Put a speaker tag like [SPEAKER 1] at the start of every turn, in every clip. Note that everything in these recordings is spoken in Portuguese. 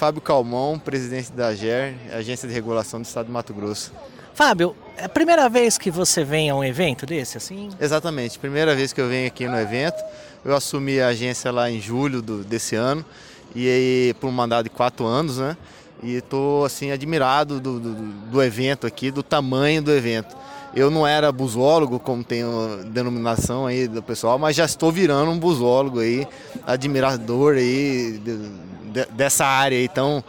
[SPEAKER 1] Fábio Calmon, presidente da AGER, Agência de Regulação do Estado de Mato Grosso.
[SPEAKER 2] Fábio, é a primeira vez que você vem a um evento desse, assim?
[SPEAKER 1] Exatamente, primeira vez que eu venho aqui no evento. Eu assumi a agência lá em julho desse ano, e aí, por um mandato de 4 anos, né? E estou assim, admirado do evento aqui, do tamanho do evento. Eu não era busólogo, como tem a denominação aí do pessoal, mas já estou virando um busólogo aí, admirador aí dessa área aí tão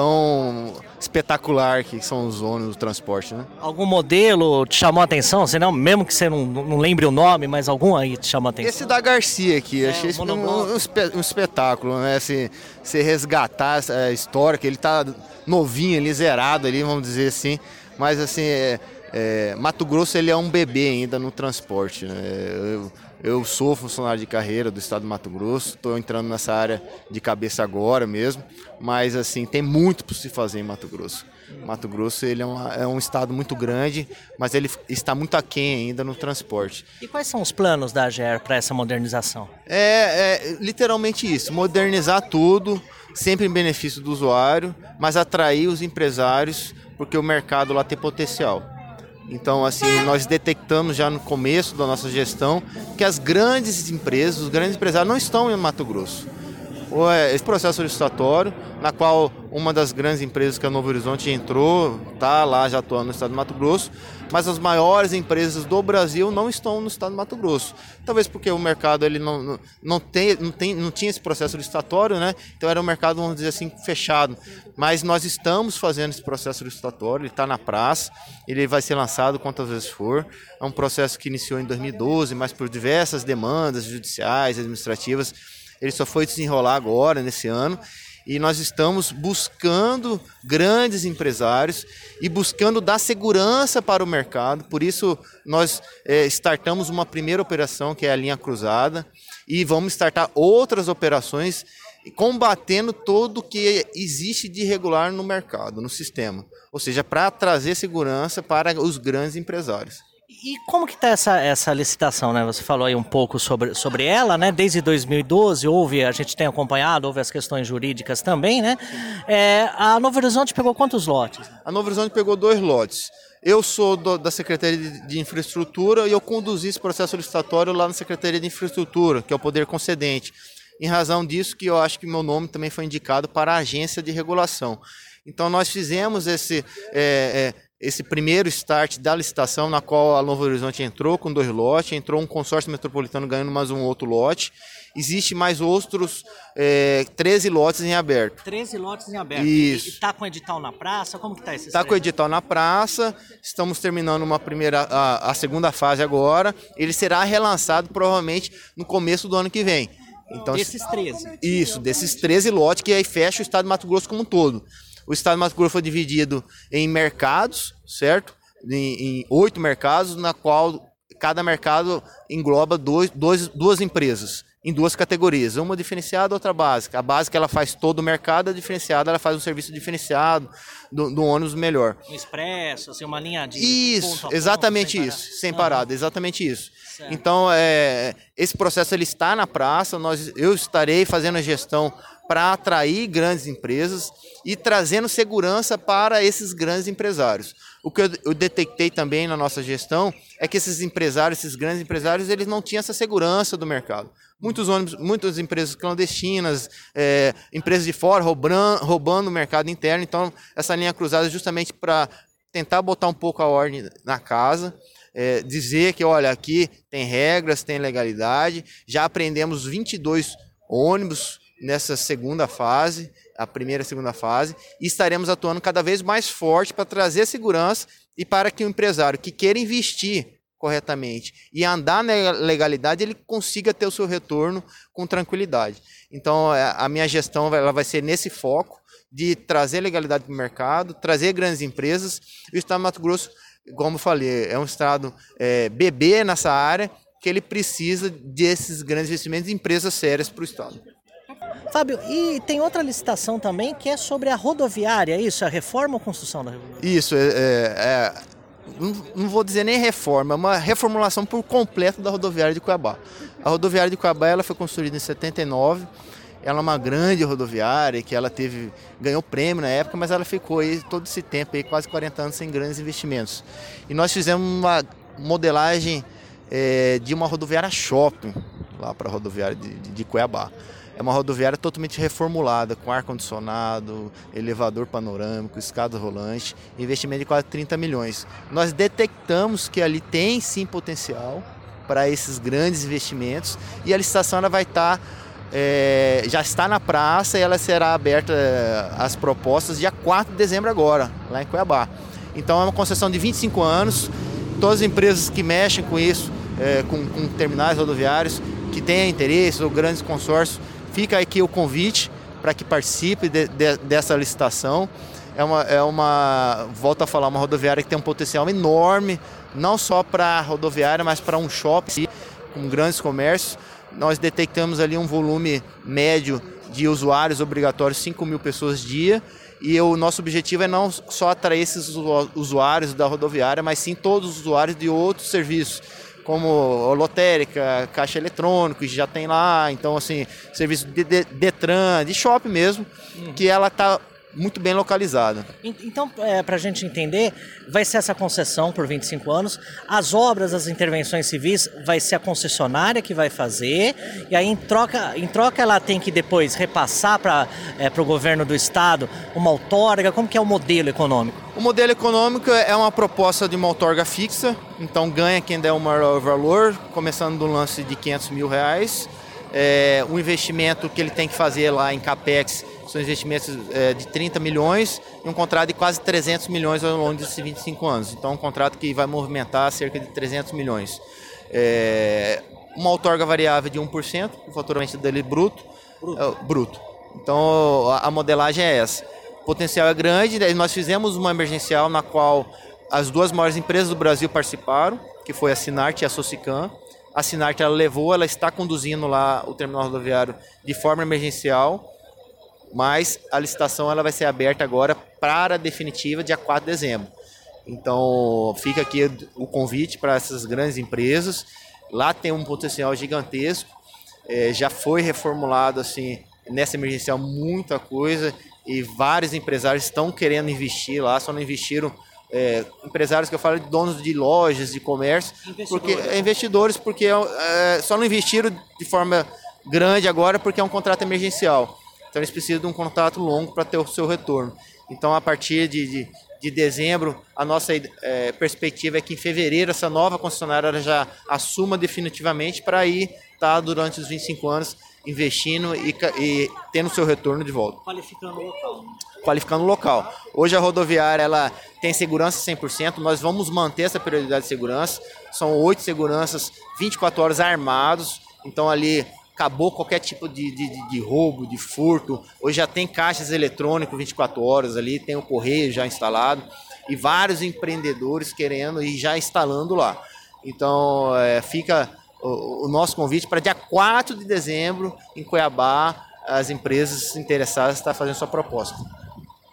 [SPEAKER 1] espetacular que são os ônibus do transporte, né?
[SPEAKER 2] Algum modelo te chamou a atenção? Você não, mesmo que você não lembre o nome, mas algum aí te chamou a atenção?
[SPEAKER 1] Esse da Garcia aqui, achei isso um espetáculo, né? Se resgatar essa história, que ele tá novinho ali, zerado ali, vamos dizer assim, mas assim, Mato Grosso ele é um bebê ainda no transporte, né? Eu sou funcionário de carreira do estado de Mato Grosso, estou entrando nessa área de cabeça agora mesmo, mas assim, tem muito para se fazer em Mato Grosso. Mato Grosso ele é um estado muito grande, mas ele está muito aquém ainda no transporte.
[SPEAKER 2] E quais são os planos da AGER para essa modernização?
[SPEAKER 1] Literalmente isso, modernizar tudo, sempre em benefício do usuário, mas atrair os empresários, porque o mercado lá tem potencial. Então, assim, nós detectamos já no começo da nossa gestão que as grandes empresas, os grandes empresários não estão em Mato Grosso. Esse processo licitatório, na qual uma das grandes empresas que a Novo Horizonte entrou, está lá já atuando no estado de Mato Grosso, mas as maiores empresas do Brasil não estão no estado de Mato Grosso. Talvez porque o mercado ele não tinha esse processo licitatório, né? Então era um mercado, vamos dizer assim, fechado. Mas nós estamos fazendo esse processo licitatório, ele está na praça, ele vai ser lançado quantas vezes for. É um processo que iniciou em 2012, mas por diversas demandas judiciais, administrativas, ele só foi desenrolar agora, nesse ano, e nós estamos buscando grandes empresários e buscando dar segurança para o mercado. Por isso, nós startamos uma primeira operação, que é a linha cruzada, e vamos startar outras operações combatendo tudo o que existe de irregular no mercado, no sistema. Ou seja, para trazer segurança para os grandes empresários.
[SPEAKER 2] E como que está essa licitação, né? Você falou aí um pouco sobre ela, né? Desde 2012 a gente tem acompanhado, houve as questões jurídicas também, né? A Novo Horizonte pegou quantos lotes?
[SPEAKER 1] A Novo Horizonte pegou 2 lotes. Eu sou da Secretaria de Infraestrutura e eu conduzi esse processo licitatório lá na Secretaria de Infraestrutura, que é o poder concedente. Em razão disso que eu acho que meu nome também foi indicado para a Agência de Regulação. Então nós fizemos esse primeiro start da licitação, na qual a Novo Horizonte entrou com 2 lotes, entrou um consórcio metropolitano ganhando mais um outro lote. Existe mais outros 13 lotes em aberto.
[SPEAKER 2] 13 lotes em aberto.
[SPEAKER 1] Isso.
[SPEAKER 2] E está com edital na praça? Como que está esse?
[SPEAKER 1] Está com edital na praça, estamos terminando a segunda fase agora. Ele será relançado provavelmente no começo do ano que vem. Então,
[SPEAKER 2] desses 13?
[SPEAKER 1] Isso, desses 13 lotes, que aí fecha o estado de Mato Grosso como um todo. O estado de Mato Grosso foi dividido em mercados, certo? Em 8 mercados, na qual cada mercado engloba duas empresas, em 2 categorias. Uma diferenciada, outra básica. A básica ela faz todo o mercado, a diferenciada ela faz um serviço diferenciado do ônibus melhor.
[SPEAKER 2] Um expresso, assim, uma linha de
[SPEAKER 1] Isso,
[SPEAKER 2] ponto a
[SPEAKER 1] exatamente
[SPEAKER 2] ponto,
[SPEAKER 1] isso, sem parada, exatamente isso.
[SPEAKER 2] Certo.
[SPEAKER 1] Então, esse processo ele está na praça, eu estarei fazendo a gestão para atrair grandes empresas e trazendo segurança para esses grandes empresários. O que eu detectei também na nossa gestão é que esses grandes empresários, eles não tinham essa segurança do mercado. Muitos ônibus, muitas empresas clandestinas, empresas de fora roubando o mercado interno. Então, essa linha cruzada é justamente para tentar botar um pouco a ordem na casa, dizer que, olha, aqui tem regras, tem legalidade. Já apreendemos 22 ônibus nessa segunda fase, a primeira e segunda fase, e estaremos atuando cada vez mais forte para trazer segurança e para que o empresário que queira investir corretamente e andar na legalidade, ele consiga ter o seu retorno com tranquilidade. Então, a minha gestão ela vai ser nesse foco de trazer legalidade para o mercado, trazer grandes empresas. E o estado de Mato Grosso, como eu falei, é um estado bebê nessa área, que ele precisa desses grandes investimentos de empresas sérias para o estado.
[SPEAKER 2] Fábio, e tem outra licitação também que é sobre a rodoviária, isso? A reforma ou construção da rodoviária?
[SPEAKER 1] Isso, não vou dizer nem reforma, é uma reformulação por completo da rodoviária de Cuiabá. A rodoviária de Cuiabá ela foi construída em 79 Ela é uma grande rodoviária que ela ganhou prêmio na época, mas ela ficou aí todo esse tempo, aí, quase 40 anos, sem grandes investimentos. E nós fizemos uma modelagem de uma rodoviária shopping, lá para a rodoviária de Cuiabá. É uma rodoviária totalmente reformulada, com ar-condicionado, elevador panorâmico, escada rolante, investimento de quase 30 milhões. Nós detectamos que ali tem sim potencial para esses grandes investimentos e a licitação ela vai estar, já está na praça e ela será aberta às propostas dia 4 de dezembro agora, lá em Cuiabá. Então é uma concessão de 25 anos, todas as empresas que mexem com isso, com terminais rodoviários, que tenham interesse ou grandes consórcios, fica aqui o convite para que participe dessa licitação. Volto a falar, uma rodoviária que tem um potencial enorme, não só para a rodoviária, mas para um shopping com grandes comércios. Nós detectamos ali um volume médio de usuários obrigatórios, 5 mil pessoas dia, e o nosso objetivo é não só atrair esses usuários da rodoviária, mas sim todos os usuários de outros serviços, como lotérica, caixa eletrônico, que já tem lá, então assim, serviço de Detran, de shopping mesmo, que ela está muito bem localizada.
[SPEAKER 2] Então, para a gente entender, vai ser essa concessão por 25 anos, as obras, as intervenções civis, vai ser a concessionária que vai fazer, e aí em troca ela tem que depois repassar para o governo do estado uma outorga. Como que é o modelo econômico?
[SPEAKER 1] O modelo econômico é uma proposta de uma outorga fixa, então ganha quem der o maior valor, começando do lance de R$500 mil. O investimento que ele tem que fazer lá em CAPEX são investimentos de 30 milhões e um contrato de quase 300 milhões ao longo desses 25 anos. Então é um contrato que vai movimentar cerca de 300 milhões. Uma outorga variável de 1%, o faturamento dele bruto. Então a modelagem é essa. O potencial é grande, nós fizemos uma emergencial na qual as duas maiores empresas do Brasil participaram, que foi a Sinart e a Socicam. A Sinart ela está conduzindo lá o terminal rodoviário de forma emergencial, mas a licitação ela vai ser aberta agora para a definitiva dia 4 de dezembro. Então fica aqui o convite para essas grandes empresas. Lá tem um potencial gigantesco, já foi reformulado assim, nessa emergencial muita coisa e vários empresários estão querendo investir lá, só não investiram. Empresários que eu falo de donos de lojas, de comércio, investidores, porque só não investiram de forma grande agora porque é um contrato emergencial. Então eles precisam de um contrato longo para ter o seu retorno. Então a partir de dezembro, a nossa perspectiva é que em fevereiro essa nova concessionária já assuma definitivamente para ir estar durante os 25 anos investindo e tendo o seu retorno de volta. Qualificando o local. Hoje a rodoviária ela tem segurança 100%, nós vamos manter essa prioridade de segurança, são 8 seguranças, 24 horas armados, então ali acabou qualquer tipo de roubo, de furto. Hoje já tem caixas eletrônicos 24 horas ali, tem o correio já instalado e vários empreendedores querendo e já instalando lá. Então fica o nosso convite para dia 4 de dezembro em Cuiabá, as empresas interessadas estão fazendo sua proposta.